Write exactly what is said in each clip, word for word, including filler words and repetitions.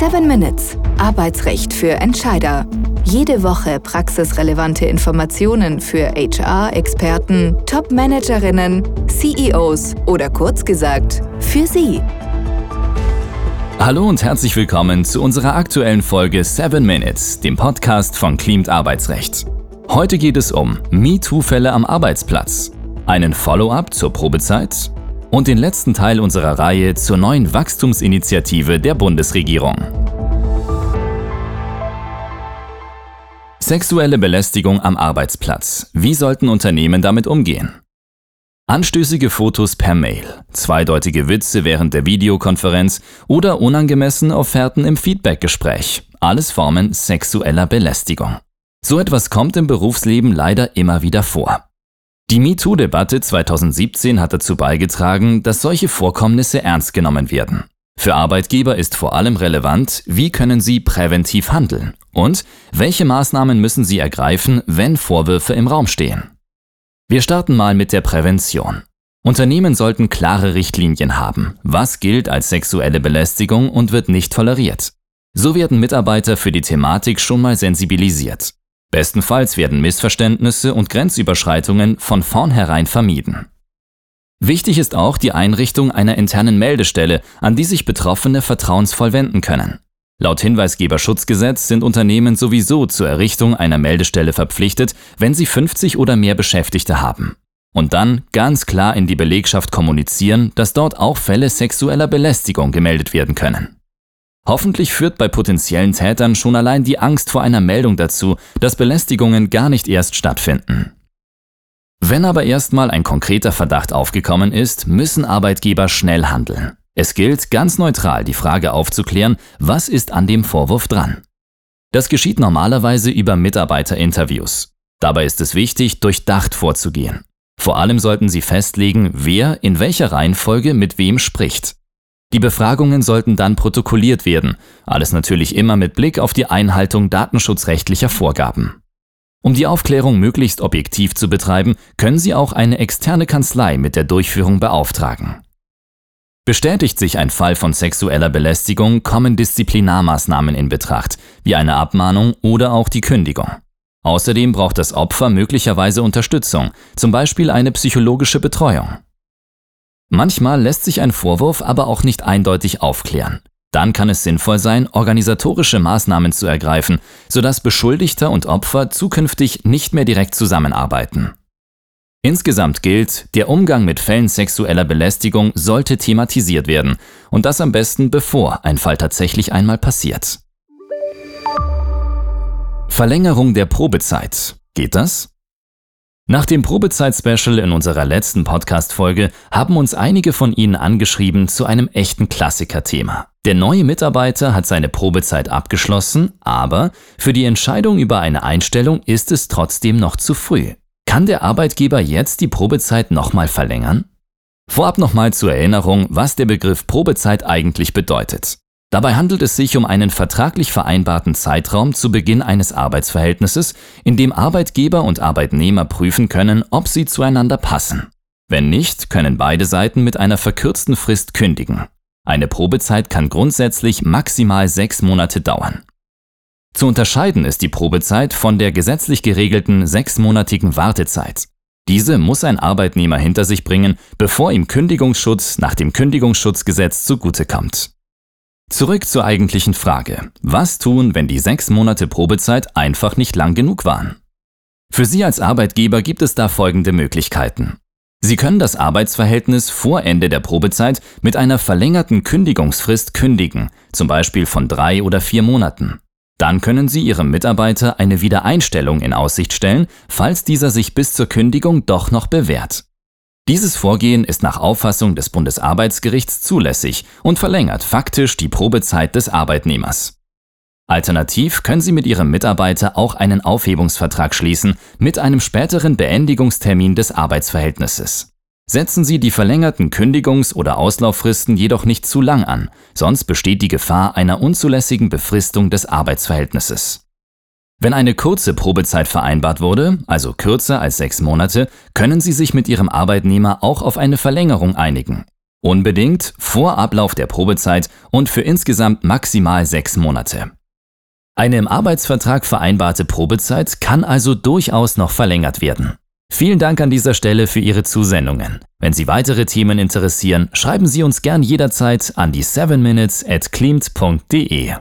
seven Minutes. Arbeitsrecht für Entscheider. Jede Woche praxisrelevante Informationen für H R-Experten, Top-Managerinnen, C E Os oder kurz gesagt, für Sie. Hallo und herzlich willkommen zu unserer aktuellen Folge seven Minutes, dem Podcast von Cleamed Arbeitsrecht. Heute geht es um MeToo-Fälle am Arbeitsplatz, einen Follow-up zur Probezeit und den letzten Teil unserer Reihe zur neuen Wachstumsinitiative der Bundesregierung. Sexuelle Belästigung am Arbeitsplatz. Wie sollten Unternehmen damit umgehen? Anstößige Fotos per Mail, zweideutige Witze während der Videokonferenz oder unangemessene Offerten im Feedbackgespräch. Alles Formen sexueller Belästigung. So etwas kommt im Berufsleben leider immer wieder vor. Die MeToo-Debatte zweitausendsiebzehn hat dazu beigetragen, dass solche Vorkommnisse ernst genommen werden. Für Arbeitgeber ist vor allem relevant, wie können sie präventiv handeln und welche Maßnahmen müssen sie ergreifen, wenn Vorwürfe im Raum stehen. Wir starten mal mit der Prävention. Unternehmen sollten klare Richtlinien haben, was gilt als sexuelle Belästigung und wird nicht toleriert. So werden Mitarbeiter für die Thematik schon mal sensibilisiert. Bestenfalls werden Missverständnisse und Grenzüberschreitungen von vornherein vermieden. Wichtig ist auch die Einrichtung einer internen Meldestelle, an die sich Betroffene vertrauensvoll wenden können. Laut Hinweisgeberschutzgesetz sind Unternehmen sowieso zur Errichtung einer Meldestelle verpflichtet, wenn sie fünfzig oder mehr Beschäftigte haben. Und dann ganz klar in die Belegschaft kommunizieren, dass dort auch Fälle sexueller Belästigung gemeldet werden können. Hoffentlich führt bei potenziellen Tätern schon allein die Angst vor einer Meldung dazu, dass Belästigungen gar nicht erst stattfinden. Wenn aber erstmal ein konkreter Verdacht aufgekommen ist, müssen Arbeitgeber schnell handeln. Es gilt, ganz neutral die Frage aufzuklären, was ist an dem Vorwurf dran? Das geschieht normalerweise über Mitarbeiterinterviews. Dabei ist es wichtig, durchdacht vorzugehen. Vor allem sollten Sie festlegen, wer in welcher Reihenfolge mit wem spricht. Die Befragungen sollten dann protokolliert werden, alles natürlich immer mit Blick auf die Einhaltung datenschutzrechtlicher Vorgaben. Um die Aufklärung möglichst objektiv zu betreiben, können Sie auch eine externe Kanzlei mit der Durchführung beauftragen. Bestätigt sich ein Fall von sexueller Belästigung, kommen Disziplinarmaßnahmen in Betracht, wie eine Abmahnung oder auch die Kündigung. Außerdem braucht das Opfer möglicherweise Unterstützung, zum Beispiel eine psychologische Betreuung. Manchmal lässt sich ein Vorwurf aber auch nicht eindeutig aufklären. Dann kann es sinnvoll sein, organisatorische Maßnahmen zu ergreifen, sodass Beschuldigter und Opfer zukünftig nicht mehr direkt zusammenarbeiten. Insgesamt gilt, der Umgang mit Fällen sexueller Belästigung sollte thematisiert werden und das am besten bevor ein Fall tatsächlich einmal passiert. Verlängerung der Probezeit. Geht das? Nach dem Probezeit-Special in unserer letzten Podcast-Folge haben uns einige von Ihnen angeschrieben zu einem echten Klassiker-Thema. Der neue Mitarbeiter hat seine Probezeit abgeschlossen, aber für die Entscheidung über eine Einstellung ist es trotzdem noch zu früh. Kann der Arbeitgeber jetzt die Probezeit nochmal verlängern? Vorab nochmal zur Erinnerung, was der Begriff Probezeit eigentlich bedeutet. Dabei handelt es sich um einen vertraglich vereinbarten Zeitraum zu Beginn eines Arbeitsverhältnisses, in dem Arbeitgeber und Arbeitnehmer prüfen können, ob sie zueinander passen. Wenn nicht, können beide Seiten mit einer verkürzten Frist kündigen. Eine Probezeit kann grundsätzlich maximal sechs Monate dauern. Zu unterscheiden ist die Probezeit von der gesetzlich geregelten sechsmonatigen Wartezeit. Diese muss ein Arbeitnehmer hinter sich bringen, bevor ihm Kündigungsschutz nach dem Kündigungsschutzgesetz zugutekommt. Zurück zur eigentlichen Frage. Was tun, wenn die sechs Monate Probezeit einfach nicht lang genug waren? Für Sie als Arbeitgeber gibt es da folgende Möglichkeiten. Sie können das Arbeitsverhältnis vor Ende der Probezeit mit einer verlängerten Kündigungsfrist kündigen, zum Beispiel von drei oder vier Monaten. Dann können Sie Ihrem Mitarbeiter eine Wiedereinstellung in Aussicht stellen, falls dieser sich bis zur Kündigung doch noch bewährt. Dieses Vorgehen ist nach Auffassung des Bundesarbeitsgerichts zulässig und verlängert faktisch die Probezeit des Arbeitnehmers. Alternativ können Sie mit Ihrem Mitarbeiter auch einen Aufhebungsvertrag schließen mit einem späteren Beendigungstermin des Arbeitsverhältnisses. Setzen Sie die verlängerten Kündigungs- oder Auslauffristen jedoch nicht zu lang an, sonst besteht die Gefahr einer unzulässigen Befristung des Arbeitsverhältnisses. Wenn eine kurze Probezeit vereinbart wurde, also kürzer als sechs Monate, können Sie sich mit Ihrem Arbeitnehmer auch auf eine Verlängerung einigen. Unbedingt, vor Ablauf der Probezeit und für insgesamt maximal sechs Monate. Eine im Arbeitsvertrag vereinbarte Probezeit kann also durchaus noch verlängert werden. Vielen Dank an dieser Stelle für Ihre Zusendungen. Wenn Sie weitere Themen interessieren, schreiben Sie uns gern jederzeit an die seven minutes at cleamed punkt de.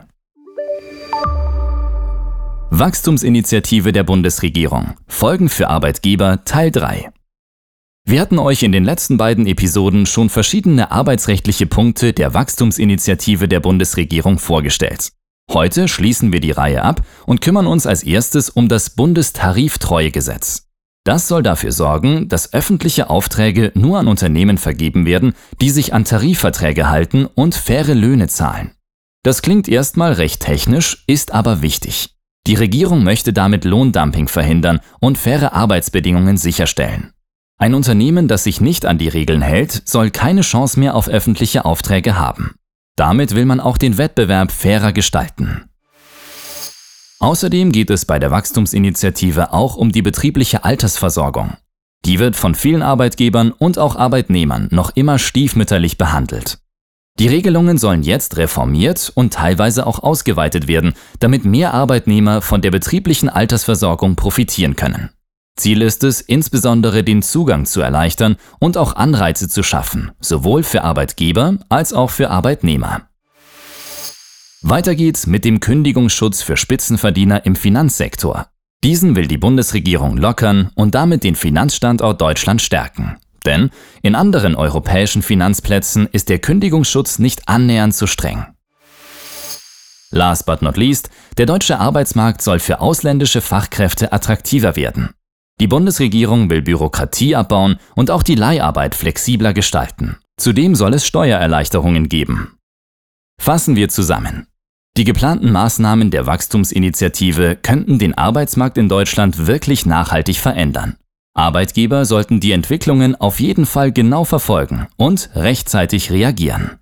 Wachstumsinitiative der Bundesregierung. Folgen für Arbeitgeber Teil drei. Wir hatten euch in den letzten beiden Episoden schon verschiedene arbeitsrechtliche Punkte der Wachstumsinitiative der Bundesregierung vorgestellt. Heute schließen wir die Reihe ab und kümmern uns als erstes um das Bundestariftreuegesetz. Das soll dafür sorgen, dass öffentliche Aufträge nur an Unternehmen vergeben werden, die sich an Tarifverträge halten und faire Löhne zahlen. Das klingt erstmal recht technisch, ist aber wichtig. Die Regierung möchte damit Lohndumping verhindern und faire Arbeitsbedingungen sicherstellen. Ein Unternehmen, das sich nicht an die Regeln hält, soll keine Chance mehr auf öffentliche Aufträge haben. Damit will man auch den Wettbewerb fairer gestalten. Außerdem geht es bei der Wachstumsinitiative auch um die betriebliche Altersversorgung. Die wird von vielen Arbeitgebern und auch Arbeitnehmern noch immer stiefmütterlich behandelt. Die Regelungen sollen jetzt reformiert und teilweise auch ausgeweitet werden, damit mehr Arbeitnehmer von der betrieblichen Altersversorgung profitieren können. Ziel ist es, insbesondere den Zugang zu erleichtern und auch Anreize zu schaffen, sowohl für Arbeitgeber als auch für Arbeitnehmer. Weiter geht's mit dem Kündigungsschutz für Spitzenverdiener im Finanzsektor. Diesen will die Bundesregierung lockern und damit den Finanzstandort Deutschland stärken. Denn in anderen europäischen Finanzplätzen ist der Kündigungsschutz nicht annähernd so streng. Last but not least, der deutsche Arbeitsmarkt soll für ausländische Fachkräfte attraktiver werden. Die Bundesregierung will Bürokratie abbauen und auch die Leiharbeit flexibler gestalten. Zudem soll es Steuererleichterungen geben. Fassen wir zusammen. Die geplanten Maßnahmen der Wachstumsinitiative könnten den Arbeitsmarkt in Deutschland wirklich nachhaltig verändern. Arbeitgeber sollten die Entwicklungen auf jeden Fall genau verfolgen und rechtzeitig reagieren.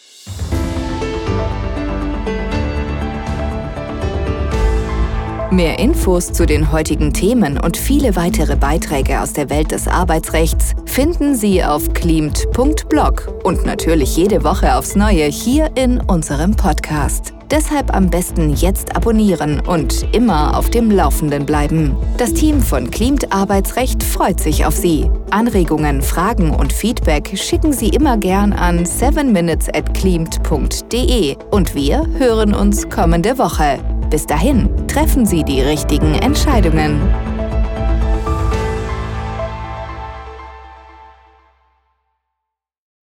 Mehr Infos zu den heutigen Themen und viele weitere Beiträge aus der Welt des Arbeitsrechts finden Sie auf cleamed punkt blog und natürlich jede Woche aufs Neue hier in unserem Podcast. Deshalb am besten jetzt abonnieren und immer auf dem Laufenden bleiben. Das Team von Cleamed Arbeitsrecht freut sich auf Sie. Anregungen, Fragen und Feedback schicken Sie immer gern an seven minutes at cleamed punkt de und wir hören uns kommende Woche. Bis dahin, treffen Sie die richtigen Entscheidungen.